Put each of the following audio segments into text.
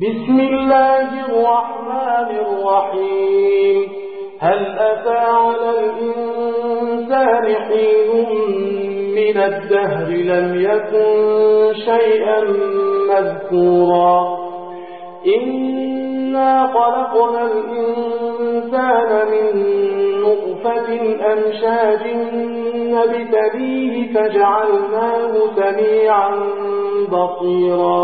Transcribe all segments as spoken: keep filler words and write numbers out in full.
بسم الله الرحمن الرحيم هل أتى على الإنسان حين من الدهر لم يكن شيئا مذكورا إنا خلقنا الإنسان من نطفة أمشاج نبتليه فجعلناه سميعا بصيرا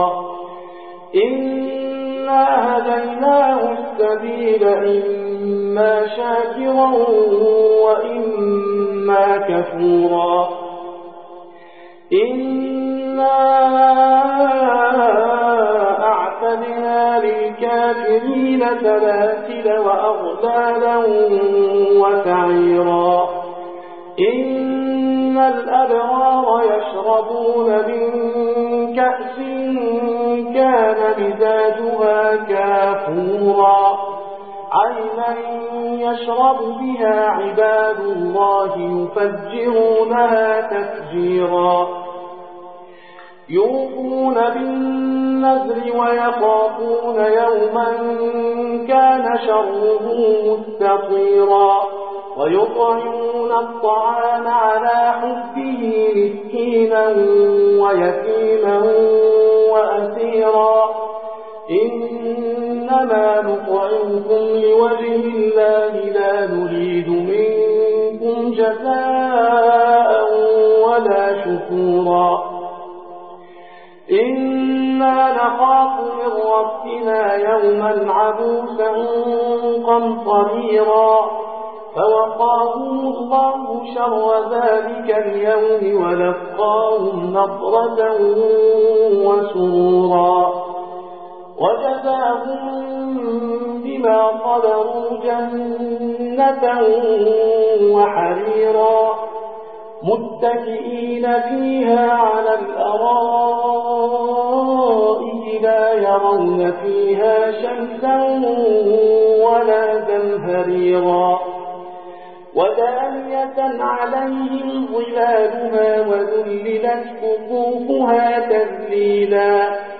إنا هديناه السبيل إما شاكرا وإما كفورا إنا أعتدنا للكافرين سلاسل وأغلالا وسعيرا إن الأبرار يشربون من كأس كان مزاجها كافورا عينا يشرب بها عباد الله يفجرونها تفجيرا يوفون بالنذر ويخافون يوما كان شره مستطيرا ويطعمون الطعام على حبه مسكينا ويتيما وأسيرا إنما نطعمكم لوجه الله لا نريد منكم جزاء ولا شكورا إنا نخاف من ربنا يوما عبوسا قمطريرا فوقاهم الله شر ذلك اليوم ولقاهم نضرة وسرورا وجزاهم بما صبروا جنة وحريرا متكئين فيها على الأرائك لا يرون فيها شمسا ولا زمهريرا ودانية عليهم ظلالها وذللت قطوفها تذليلا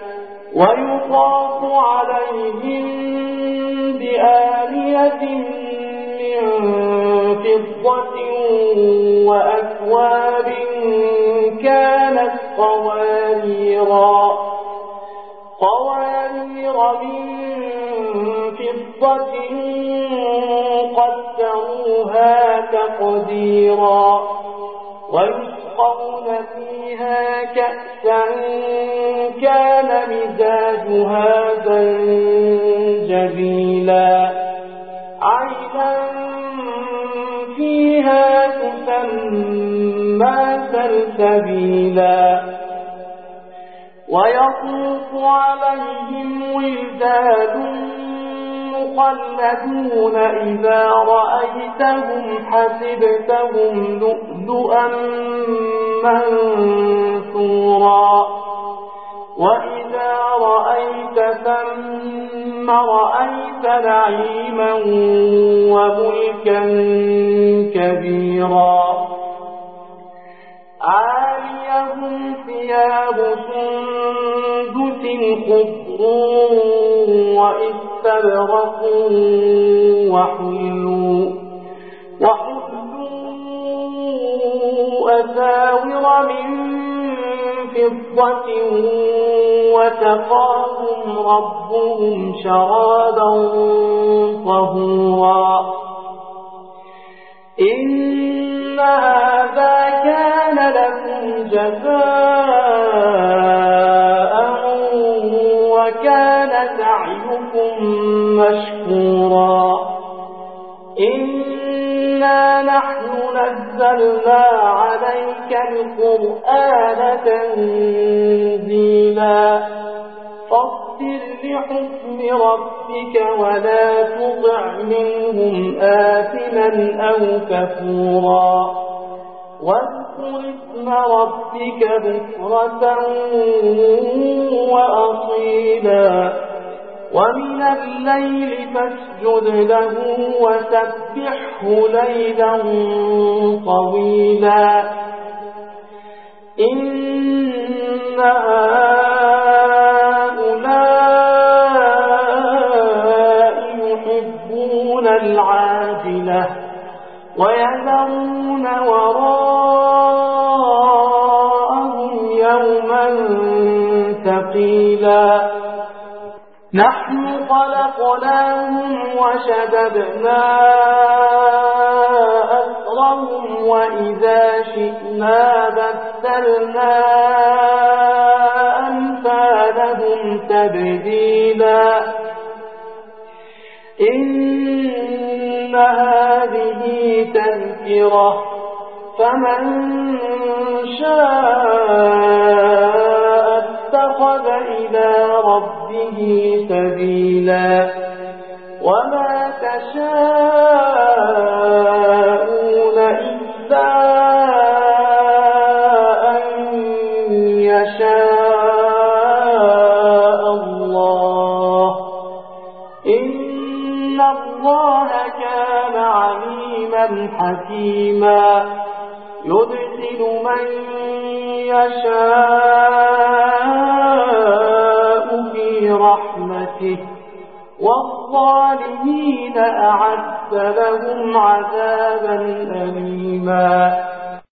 ويطاف عليهم بآنية من فضة وأكواب كانت قواريرا قوارير من فضة قدروها تقديرا ويسقون فيها كأسا كان مزاجها زنجبيلا عينا فيها تسمى سلسبيلا ويطوف عليهم ولدان مخلدون إذا رأيتهم حسبتهم لؤلؤا منثورا وإذا رأيت ثم رأيت نعيما وملكا كبيرا عاليهم ثياب سندس خضر وإستبرق وحلوا وحلوا أساور من فضة وسقاهم ربهم شرابا طهورا إن هذا كان لكم جزاء وكان سعيكم مشكورا إنا نحن نزلنا عليك القرآن تنزيلا فاصبر لحكم ربك ولا تطع منهم آثما أو كفورا واذكر اسم ربك بكرة وأصيلا ومن الليل فاسجد له وسبحه ليلا طويلا إن هؤلاء نحن خلقناهم وشددنا أسرهم وإذا شئنا بدلنا أمثالهم تبديلا إن هذه تذكرة فمن شاء اتخذ إلى ربه سبيلا وما تشاءون إلا أن يشاء الله إن الله كان عليما حكيما يدخل من يشاء في رحمته والظالمين أعد لهم عذابا أليما